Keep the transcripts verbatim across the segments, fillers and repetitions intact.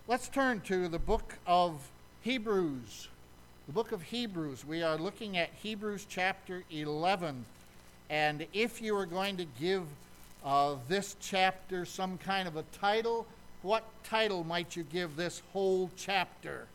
Let's turn to the book of Hebrews. The book of Hebrews. We are looking at Hebrews chapter eleven. And if you were going to give uh, this chapter some kind of a title, what title might you give this whole chapter?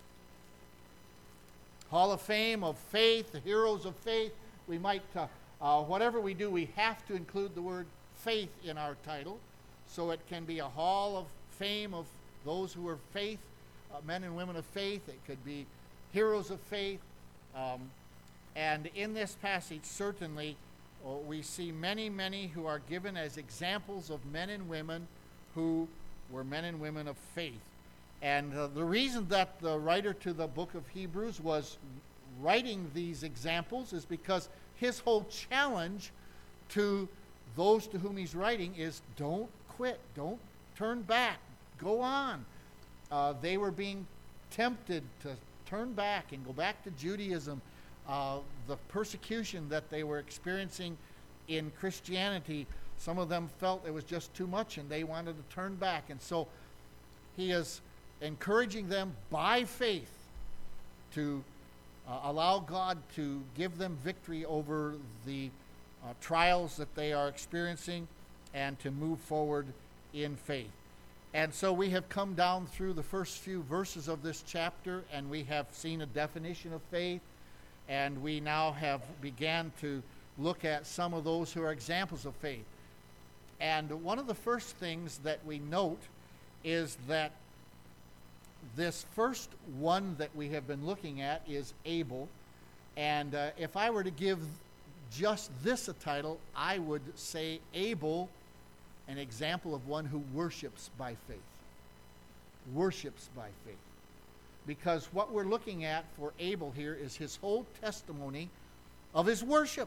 Hall of Fame of Faith, the heroes of faith. We might, uh, uh, whatever we do, we have to include the word faith in our title. So it can be a Hall of Fame of those who are faith, uh, men and women of faith. It could be heroes of faith. Um, and in this passage, certainly, uh, we see many, many who are given as examples of men and women who were men and women of faith. And uh, the reason that the writer to the book of Hebrews was writing these examples is because his whole challenge to those to whom he's writing is don't quit, don't turn back, go on. Uh, they were being tempted to turn back and go back to Judaism. Uh, the persecution that they were experiencing in Christianity, some of them felt it was just too much and they wanted to turn back. And so he is encouraging them by faith to uh, allow God to give them victory over the uh, trials that they are experiencing and to move forward in faith. And so we have come down through the first few verses of this chapter, and we have seen a definition of faith, and we now have began to look at some of those who are examples of faith. And one of the first things that we note is that this first one that we have been looking at is Abel. And uh, if I were to give just this a title, I would say Abel, an example of one who worships by faith. Worships by faith. Because what we're looking at for Abel here is his whole testimony of his worship.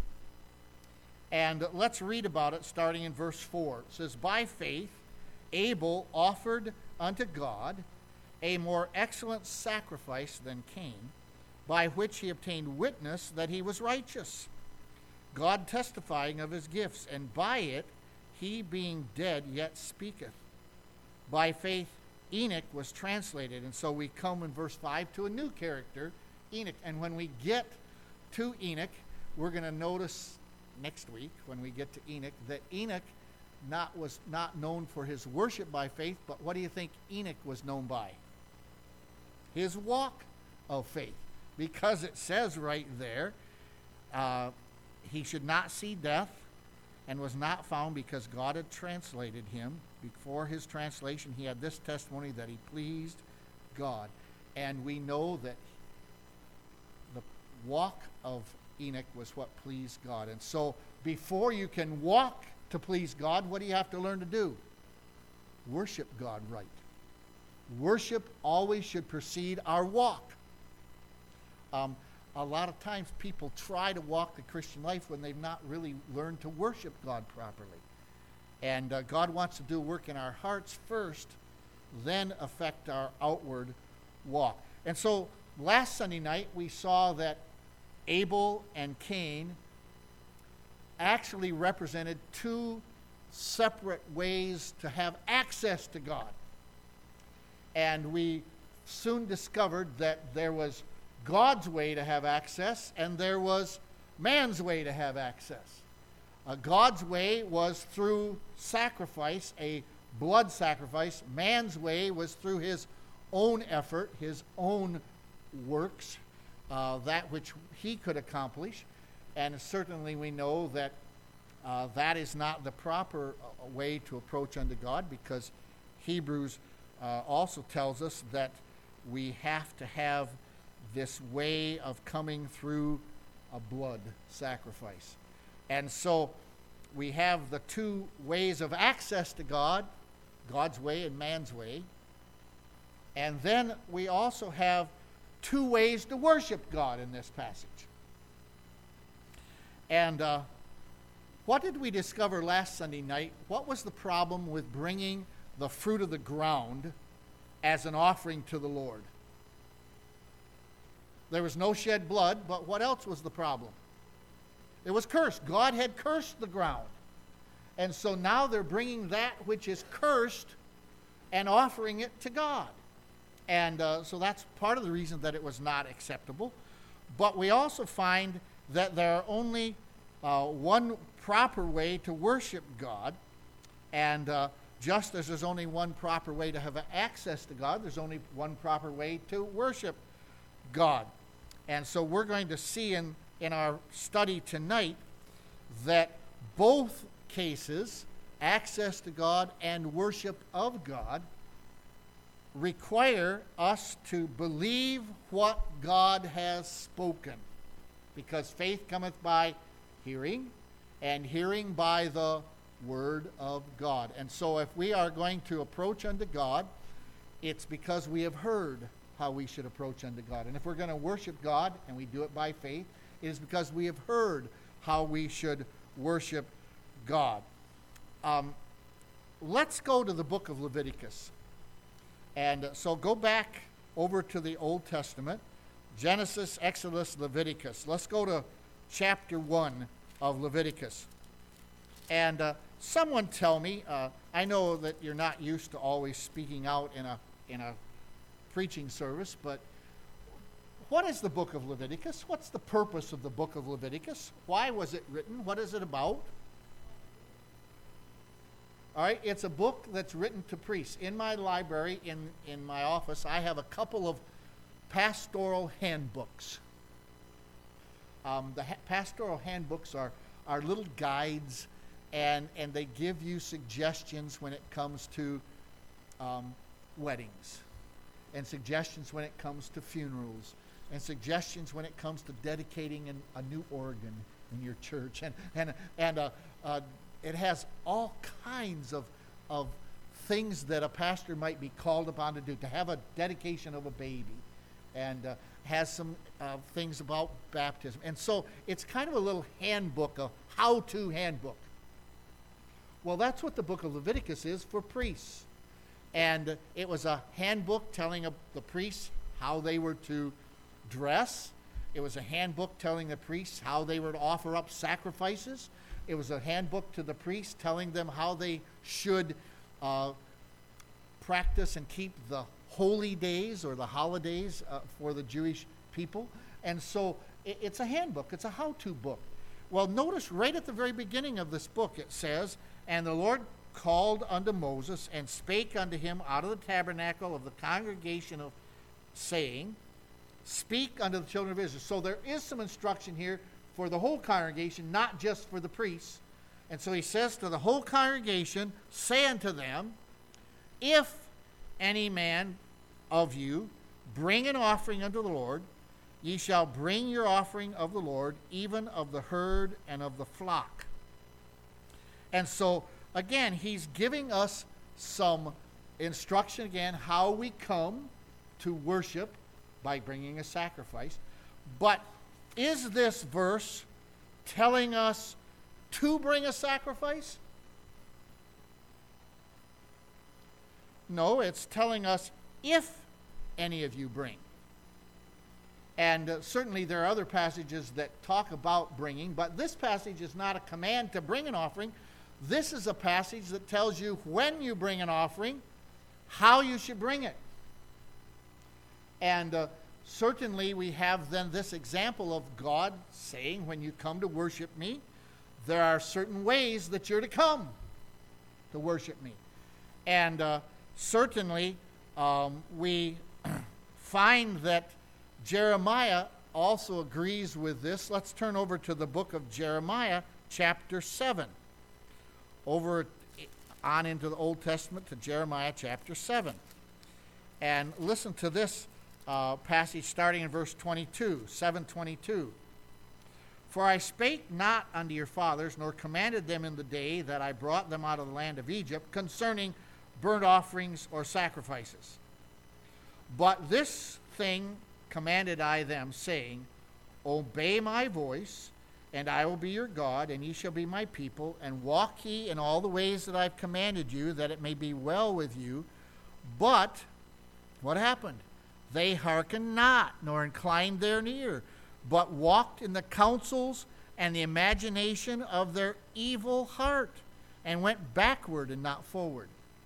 And let's read about it starting in verse four. It says, "By faith Abel offered unto God a more excellent sacrifice than Cain, by which he obtained witness that he was righteous, God testifying of his gifts, and by it he being dead yet speaketh. By faith Enoch was translated." And so we come in verse five to a new character, Enoch. And when we get to Enoch, we're going to notice next week when we get to Enoch that Enoch not was not known for his worship by faith, but what do you think Enoch was known by? His walk of faith. Because it says right there, uh, he should not see death, and was not found because God had translated him. Before his translation, he had this testimony that he pleased God. And we know that the walk of Enoch was what pleased God. And so before you can walk to please God, what do you have to learn to do? Worship God right. Worship always should precede our walk. Um, a lot of times people try to walk the Christian life when they've not really learned to worship God properly. And uh, God wants to do work in our hearts first, then affect our outward walk. And so last Sunday night we saw that Abel and Cain actually represented two separate ways to have access to God. And we soon discovered that there was God's way to have access, and there was man's way to have access. Uh, God's way was through sacrifice, a blood sacrifice. Man's way was through his own effort, his own works, uh, that which he could accomplish. And certainly we know that uh, that is not the proper uh, way to approach unto God, because Hebrews uh, also tells us that we have to have this way of coming through a blood sacrifice. And so we have the two ways of access to God, God's way and man's way. And then we also have two ways to worship God in this passage. And uh, what did we discover last Sunday night? What was the problem with bringing the fruit of the ground as an offering to the Lord? There was no shed blood, but what else was the problem? It was cursed. God had cursed the ground. And so now they're bringing that which is cursed and offering it to God. And uh, so that's part of the reason that it was not acceptable. But we also find that there are only uh, one proper way to worship God. And uh, just as there's only one proper way to have access to God, there's only one proper way to worship God. And so we're going to see in, in our study tonight that both cases, access to God and worship of God, require us to believe what God has spoken, because faith cometh by hearing, and hearing by the word of God. And so if we are going to approach unto God, it's because we have heard how we should approach unto God. And if we're going to worship God, and we do it by faith, it is because we have heard how we should worship God. Um, let's go to the book of Leviticus. And uh, so go back over to the Old Testament, Genesis, Exodus, Leviticus. Let's go to chapter one of Leviticus. And uh, someone tell me, uh, I know that you're not used to always speaking out in a in a preaching service, but what is the book of Leviticus? What's the purpose of the book of Leviticus? Why was it written? What is it about? All right, it's a book that's written to priests. In my library, in, in my office, I have a couple of pastoral handbooks. Um, the ha- pastoral handbooks are, are little guides, and, and they give you suggestions when it comes to um, weddings, and suggestions when it comes to funerals, and suggestions when it comes to dedicating an, a new organ in your church. And, and, and uh, uh, it has all kinds of, of things that a pastor might be called upon to do, to have a dedication of a baby, and uh, has some uh, things about baptism. And so it's kind of a little handbook, a how-to handbook. Well, that's what the book of Leviticus is for priests. And it was a handbook telling uh, the priests how they were to dress. It was a handbook telling the priests how they were to offer up sacrifices. It was a handbook to the priests telling them how they should uh, practice and keep the holy days or the holidays uh, for the Jewish people. And so it, it's a handbook. It's a how-to book. Well, notice right at the very beginning of this book it says, "And the Lord called unto Moses and spake unto him out of the tabernacle of the congregation of saying, Speak unto the children of Israel." So there is some instruction here for the whole congregation, not just for the priests. And so he says to the whole congregation, "Say unto them, if any man of you bring an offering unto the Lord, ye shall bring your offering of the Lord, even of the herd and of the flock." And so, again, he's giving us some instruction, again, how we come to worship by bringing a sacrifice. But is this verse telling us to bring a sacrifice? No, it's telling us if any of you bring. And uh, certainly there are other passages that talk about bringing, but this passage is not a command to bring an offering. This is a passage that tells you when you bring an offering, how you should bring it. And uh, certainly we have then this example of God saying, when you come to worship me, there are certain ways that you're to come to worship me. And uh, certainly um, we find that Jeremiah also agrees with this. Let's turn over to the book of Jeremiah, chapter seven. Over on into the Old Testament to Jeremiah chapter seven. And listen to this uh, passage starting in verse twenty-two, seven twenty-two. "For I spake not unto your fathers, nor commanded them in the day that I brought them out of the land of Egypt, concerning burnt offerings or sacrifices. But this thing commanded I them, saying, Obey my voice, and I will be your God, and ye shall be my people, and walk ye in all the ways that I've commanded you, that it may be well with you. But," what happened? "They hearkened not, nor inclined their ear, but walked in the counsels and the imagination of their evil heart, and went backward and not forward.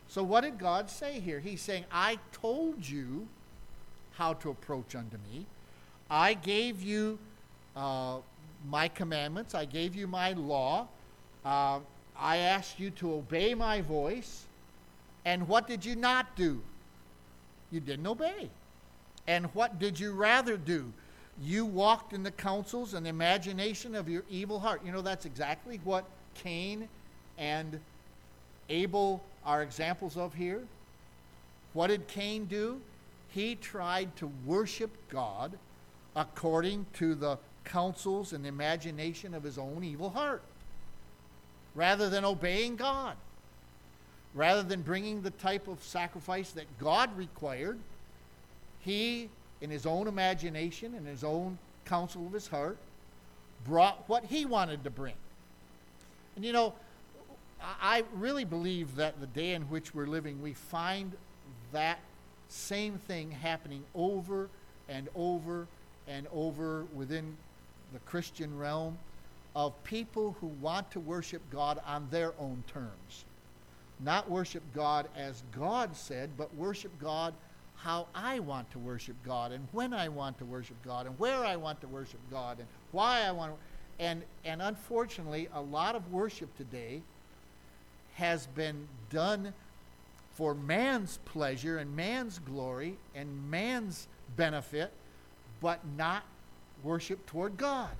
So what did God say here? He's saying, I told you how to approach unto me. I gave you uh, my commandments. I gave you my law. Uh, I asked you to obey my voice. And what did you not do? You didn't obey. And what did you rather do? You walked in the counsels and the imagination of your evil heart. You know, that's exactly what Cain and Abel are examples of here. What did Cain do? He tried to worship God according to the counsels and imagination of his own evil heart, rather than obeying God, rather than bringing the type of sacrifice that God required. He, in his own imagination, in his own counsel of his heart, brought what he wanted to bring. And you know, I really believe that the day in which we're living, we find that same thing happening over and over and over within the Christian realm, of people who want to worship God on their own terms. Not worship God as God said, but worship God how I want to worship God, and when I want to worship God, and where I want to worship God, and why I want to. And, and unfortunately, a lot of worship today has been done for man's pleasure and man's glory and man's benefit, but not worship toward God.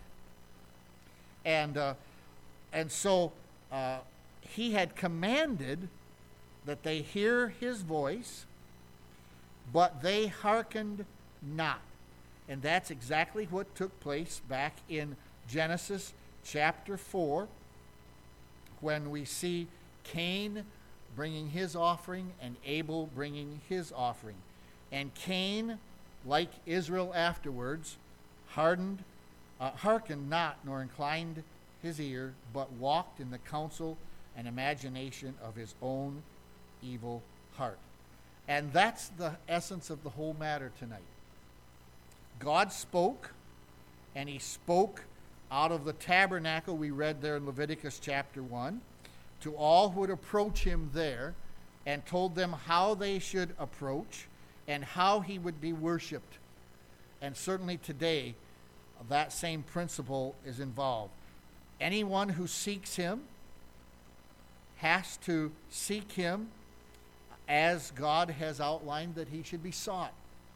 And uh, and so uh, he had commanded that they hear his voice, but they hearkened not. And that's exactly what took place back in Genesis chapter four, when we see Cain bringing his offering and Abel bringing his offering. And Cain, like Israel afterwards, hardened, uh, hearkened not, nor inclined his ear, but walked in the counsel and imagination of his own evil heart. And that's the essence of the whole matter tonight. God spoke, and he spoke out of the tabernacle we read there in Leviticus chapter one, to all who would approach him there, and told them how they should approach and how he would be worshipped. And certainly today, that same principle is involved. Anyone who seeks him has to seek him as God has outlined that he should be sought.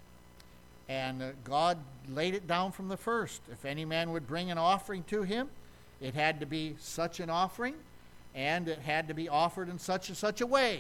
And uh, God laid it down from the first. If any man would bring an offering to him, it had to be such an offering, and it had to be offered in such and such a way.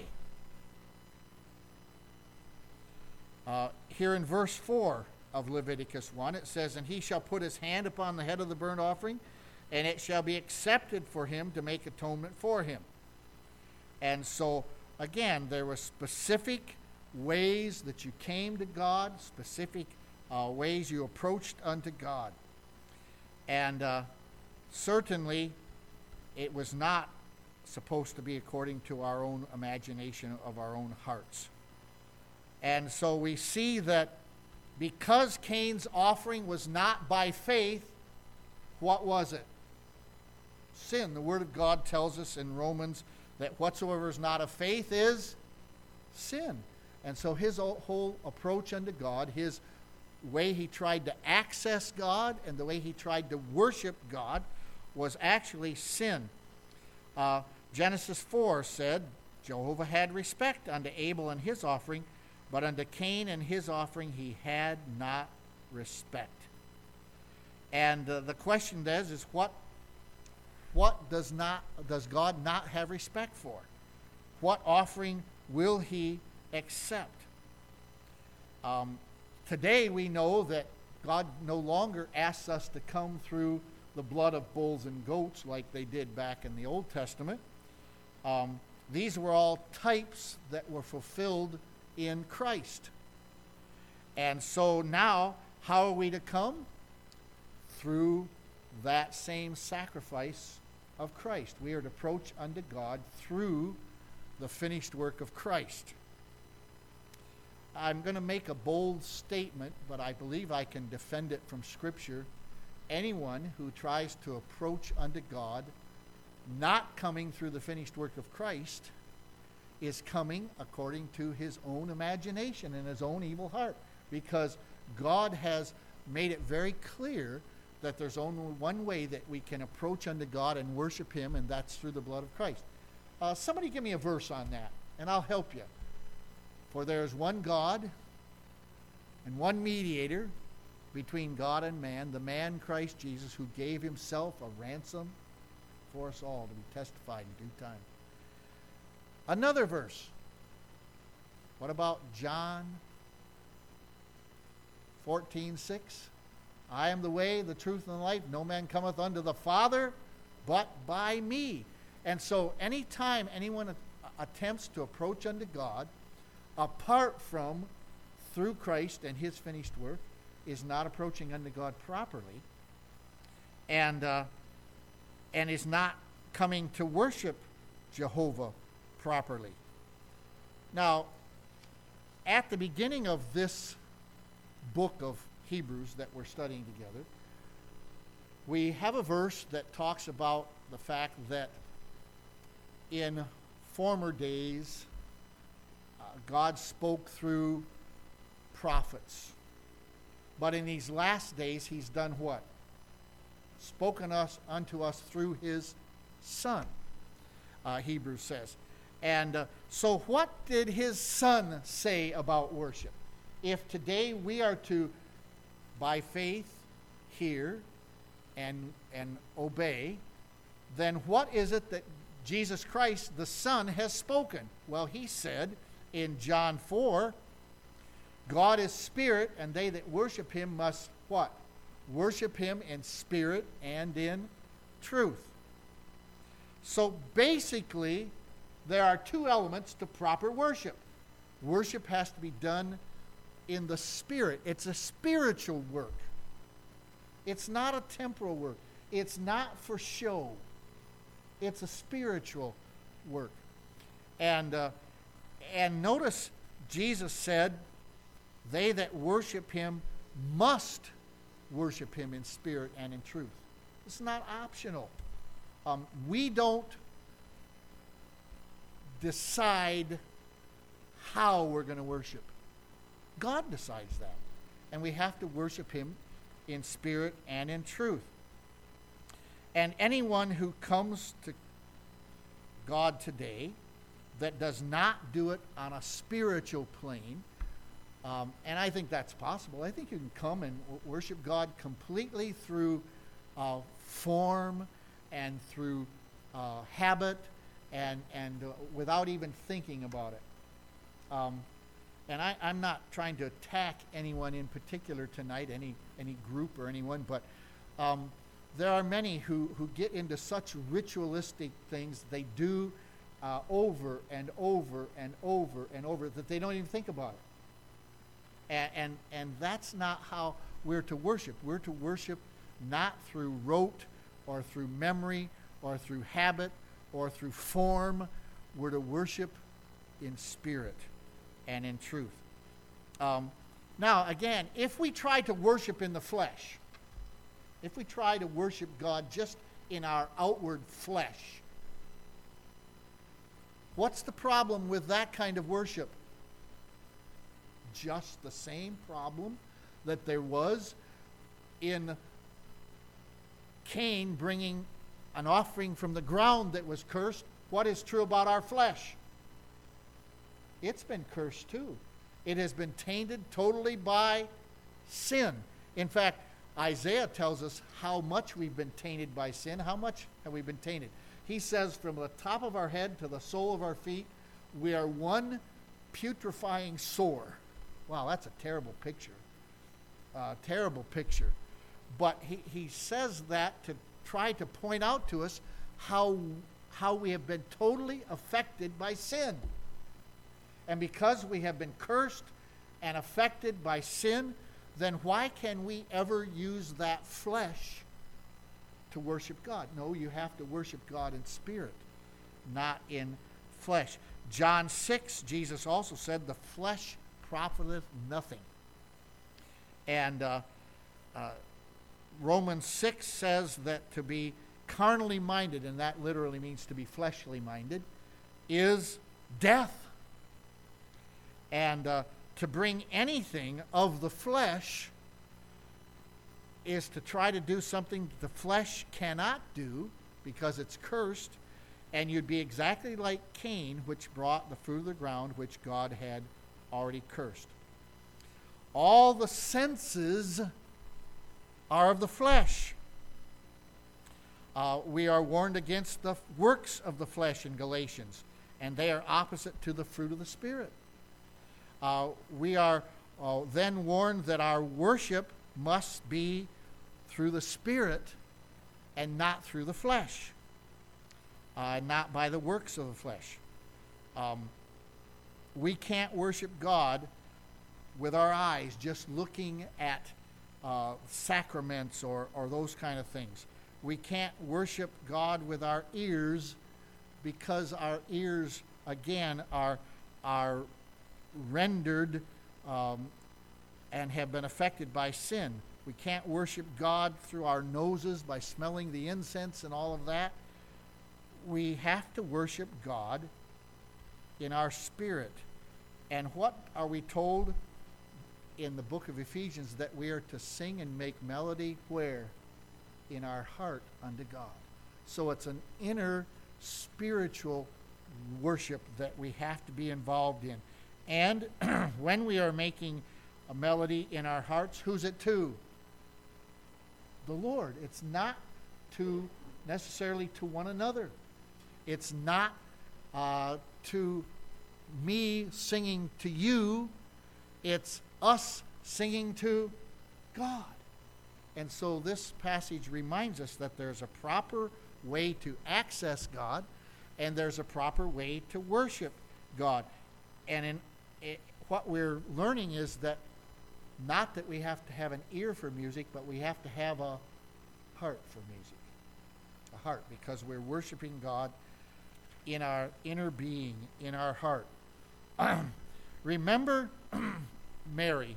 Uh, here in verse four of Leviticus one, it says, "And he shall put his hand upon the head of the burnt offering, and it shall be accepted for him to make atonement for him." And so, again, there were specific ways that you came to God, specific uh, ways you approached unto God. And uh, certainly, it was not supposed to be according to our own imagination of our own hearts. And so we see that because Cain's offering was not by faith, what was it? Sin. The Word of God tells us in Romans that whatsoever is not of faith is sin. And so his whole approach unto God, his way he tried to access God and the way he tried to worship God was actually sin. Uh, Genesis four said, Jehovah had respect unto Abel and his offering, but unto Cain and his offering he had not respect. And uh, the question is, is what, what does not does God not have respect for? What offering will he accept? Um, today we know that God no longer asks us to come through the blood of bulls and goats like they did back in the Old Testament. Um, these were all types that were fulfilled in Christ. And so now, how are we to come? Through that same sacrifice of Christ. We are to approach unto God through the finished work of Christ. I'm going to make a bold statement, but I believe I can defend it from Scripture. Anyone who tries to approach unto God not coming through the finished work of Christ is coming according to his own imagination and his own evil heart, because God has made it very clear that there's only one way that we can approach unto God and worship him, and that's through the blood of Christ. Uh, somebody give me a verse on that, and I'll help you. For there is one God and one mediator between God and man, the man Christ Jesus, who gave himself a ransom for us all to be testified in due time. Another verse. What about John fourteen six? I am the way, the truth, and the life. No man cometh unto the Father but by me. And so anytime anyone a- attempts to approach unto God apart from through Christ and his finished work is not approaching unto God properly, and uh, and is not coming to worship Jehovah properly. Now, at the beginning of this book of Hebrews that we're studying together, we have a verse that talks about the fact that in former days uh, God spoke through prophets. But in these last days, he's done what? Spoken us unto us through his Son, uh, Hebrews says. And uh, so what did his Son say about worship? If today we are to, by faith, hear and, and obey, then what is it that Jesus Christ, the Son, has spoken? Well, he said in John four, God is spirit, and they that worship him must what? Worship him in spirit and in truth. So basically, there are two elements to proper worship. Worship has to be done in the spirit. It's a spiritual work. It's not a temporal work. It's not for show. It's a spiritual work. And uh, and notice Jesus said, they that worship him must worship him in spirit and in truth. It's not optional. Um, we don't decide how we're going to worship. God decides that. And we have to worship him in spirit and in truth. And anyone who comes to God today that does not do it on a spiritual plane, um, and I think that's possible. I think you can come and w- worship God completely through uh, form and through uh, habit and, and uh, without even thinking about it. Um, and I, I'm not trying to attack anyone in particular tonight, any, any group or anyone, but um, there are many who, who get into such ritualistic things they do uh, over and over and over and over that they don't even think about it. And, and, and that's not how we're to worship. We're to worship not through rote or through memory or through habit or through form. We're to worship in spirit and in truth. Um, now, again, if we try to worship in the flesh, if we try to worship God just in our outward flesh, what's the problem with that kind of worship? Just the same problem that there was in Cain bringing an offering from the ground that was cursed. What is true about our flesh? It's been cursed too. It has been tainted totally by sin. In fact, Isaiah tells us how much we've been tainted by sin. How much have we been tainted? He says from the top of our head to the sole of our feet, we are one putrefying sore. Wow, that's a terrible picture. Uh, terrible picture. But he, he says that to try to point out to us how, how we have been totally affected by sin. And because we have been cursed and affected by sin, then why can we ever use that flesh to worship God? No, you have to worship God in spirit, not in flesh. John six, Jesus also said, the flesh profiteth nothing. And uh, uh, Romans six says that to be carnally minded, and that literally means to be fleshly minded, is death. And uh, to bring anything of the flesh is to try to do something the flesh cannot do because it's cursed, and you'd be exactly like Cain, which brought the fruit of the ground, which God had already cursed. All the senses are of the flesh. Uh, we are warned against the works of the flesh in Galatians, and they are opposite to the fruit of the Spirit. Uh, we are uh, then warned that our worship must be through the Spirit and not through the flesh, uh, not by the works of the flesh. Um, we can't worship God with our eyes, just looking at uh, sacraments or, or those kind of things. We can't worship God with our ears because our ears, again, are, are rendered um, and have been affected by sin. We can't worship God through our noses by smelling the incense and all of that. We have to worship God in our spirit. And what are we told in the book of Ephesians? That we are to sing and make melody where? In our heart unto God. So it's an inner spiritual worship that we have to be involved in. And when we are making a melody in our hearts, who's it to? The Lord. It's not to necessarily to one another. It's not uh, to me singing to you. It's us singing to God. And so this passage reminds us that there's a proper way to access God, and there's a proper way to worship God. And in it, what we're learning is that not that we have to have an ear for music, but we have to have a heart for music. A heart, because we're worshiping God in our inner being, in our heart. Remember Mary,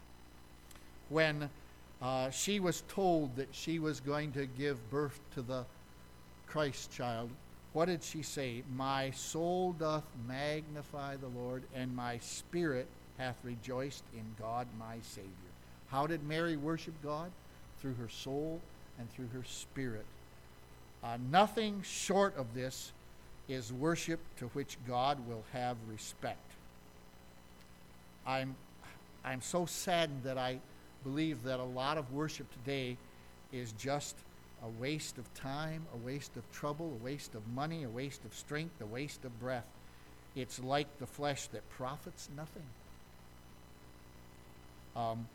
when uh, she was told that she was going to give birth to the Christ child. What did she say? My soul doth magnify the Lord, and my spirit hath rejoiced in God my Savior. How did Mary worship God? Through her soul and through her spirit. Uh, nothing short of this is worship to which God will have respect. I'm, I'm so saddened that I believe that a lot of worship today is just a waste of time, a waste of trouble, a waste of money, a waste of strength, a waste of breath. It's like the flesh that profits nothing. Um,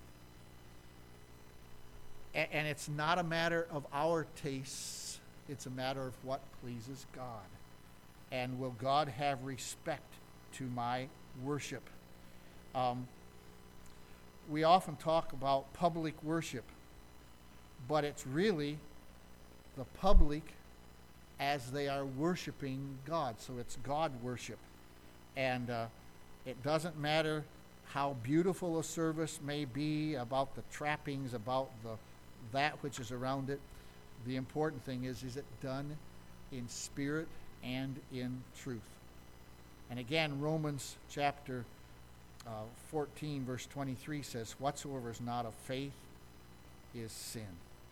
and, and it's not a matter of our tastes. It's a matter of what pleases God. And will God have respect to my worship? Um, we often talk about public worship, but it's really the public as they are worshiping God. So it's God worship. And uh, it doesn't matter how beautiful a service may be, about the trappings, about the that which is around it. The important thing is, is it done in spirit and in truth? And again, Romans chapter uh, fourteen, verse twenty-three says, whatsoever is not of faith is sin.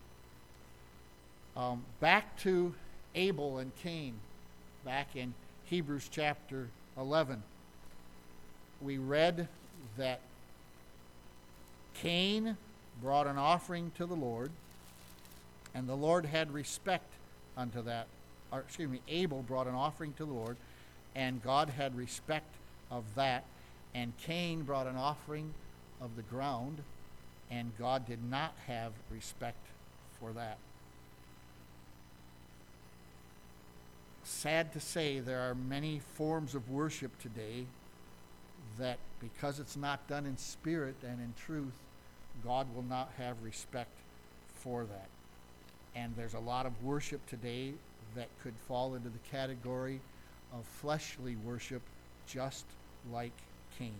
Um, back to Abel and Cain, back in Hebrews chapter eleven. We read that Cain brought an offering to the Lord, and the Lord had respect unto that. Or, excuse me, Abel brought an offering to the Lord, and God had respect of that. And Cain brought an offering of the ground, and God did not have respect for that. Sad to say, there are many forms of worship today that, because it's not done in spirit and in truth, God will not have respect for that. And there's a lot of worship today that could fall into the category of fleshly worship, just like Cain.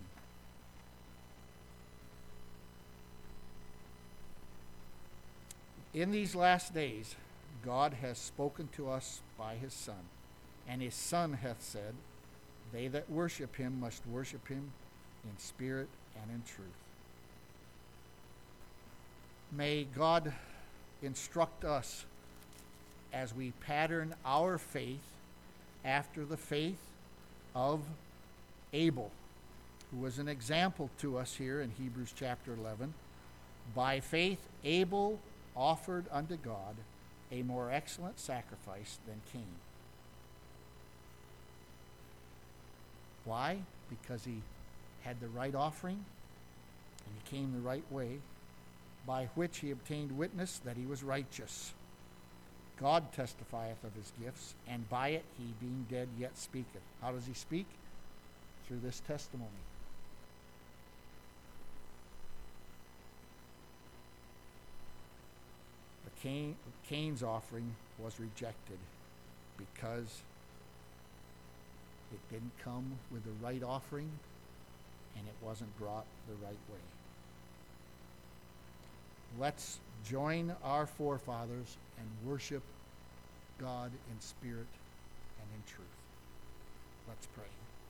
In these last days, God has spoken to us by his Son, and his Son hath said, They that worship him must worship him in spirit and in truth. May God instruct us as we pattern our faith after the faith of Abel, who was an example to us here in Hebrews chapter eleven. By faith, Abel offered unto God a more excellent sacrifice than Cain. Why? Because he had the right offering, and he came the right way, by which he obtained witness that he was righteous. God testifieth of his gifts, and by it he, being dead, yet speaketh. How does he speak? Through this testimony. The Cain, Cain's offering was rejected because it didn't come with the right offering, and it wasn't brought the right way. Let's join our forefathers and worship God in spirit and in truth. Let's pray.